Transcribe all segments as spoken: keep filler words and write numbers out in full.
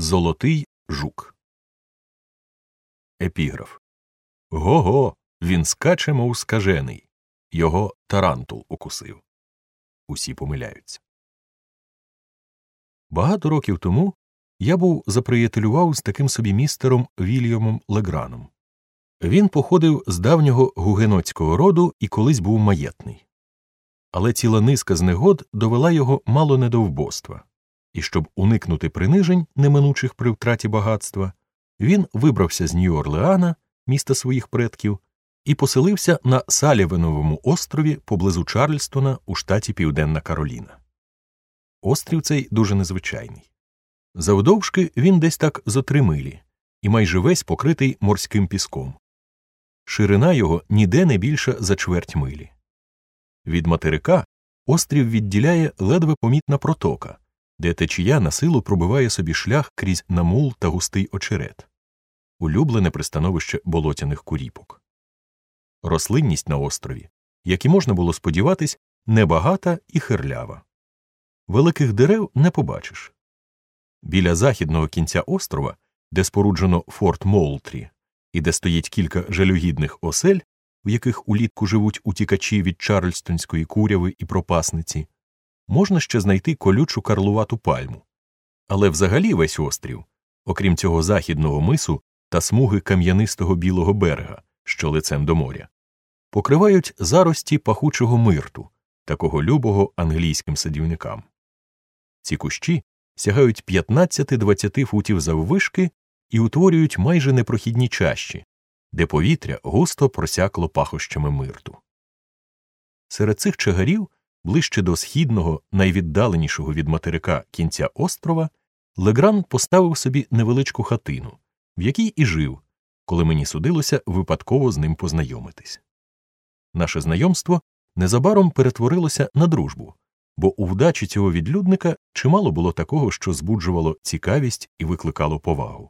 Золотий жук. Епіграф. Го-го, він скаче, мов скажений. Його тарантул укусив. Усі помиляються. Багато років тому я був заприятелював з таким собі містером Вільямом Леграном. Він походив з давнього гугенотського роду і колись був маєтний. Але ціла низка з негод довела його мало не до вбоства. І щоб уникнути принижень, неминучих при втраті багатства, він вибрався з Нью-Орлеана, міста своїх предків, і поселився на Салівеновому острові поблизу Чарльстона у штаті Південна Кароліна. Острів цей дуже незвичайний. Завдовжки він десь так зо три милі, і майже весь покритий морським піском. Ширина його ніде не більша за чверть милі. Від материка острів відділяє ледве помітна протока, де течія на силу пробиває собі шлях крізь намул та густий очерет. Улюблене пристановище болотяних куріпок. Рослинність на острові, як і можна було сподіватись, небагата і хирлява. Великих дерев не побачиш. Біля західного кінця острова, де споруджено форт Моултрі, і де стоїть кілька жалюгідних осель, в яких улітку живуть утікачі від чарльстонської куряви і пропасниці, можна ще знайти колючу карлувату пальму. Але взагалі весь острів, окрім цього західного мису та смуги кам'янистого білого берега, що лицем до моря, покривають зарості пахучого мирту, такого любого англійським садівникам. Ці кущі сягають п'ятнадцять-двадцять футів заввишки і утворюють майже непрохідні чащі, де повітря густо просякло пахощами мирту. Серед цих чагарів, ближче до східного, найвіддаленішого від материка кінця острова, Легран поставив собі невеличку хатину, в якій і жив, коли мені судилося випадково з ним познайомитись. Наше знайомство незабаром перетворилося на дружбу, бо у вдачі цього відлюдника чимало було такого, що збуджувало цікавість і викликало повагу.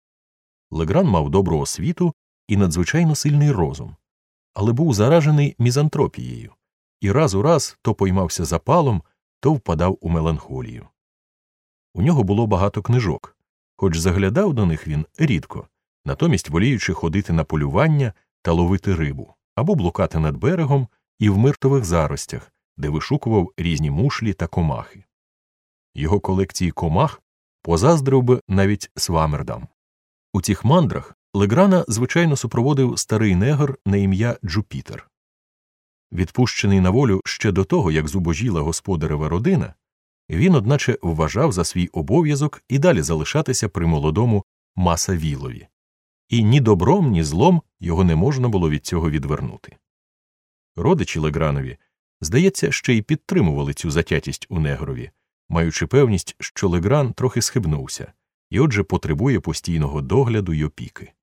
Легран мав добру освіту і надзвичайно сильний розум, але був заражений мізантропією, і раз у раз то поймався запалом, то впадав у меланхолію. У нього було багато книжок, хоч заглядав до них він рідко, натомість воліючи ходити на полювання та ловити рибу, або блукати над берегом і в миртових заростях, де вишукував різні мушлі та комахи. Його колекції комах позаздрив би навіть Свамердам. У цих мандрах Леграна, звичайно, супроводив старий негр на ім'я Джупітер. Відпущений на волю ще до того, як зубожіла господарева родина, він, одначе, вважав за свій обов'язок і далі залишатися при молодому Масавілові. І ні добром, ні злом його не можна було від цього відвернути. Родичі Легранові, здається, ще й підтримували цю затятість у негрові, маючи певність, що Легран трохи схибнувся, і отже потребує постійного догляду й опіки.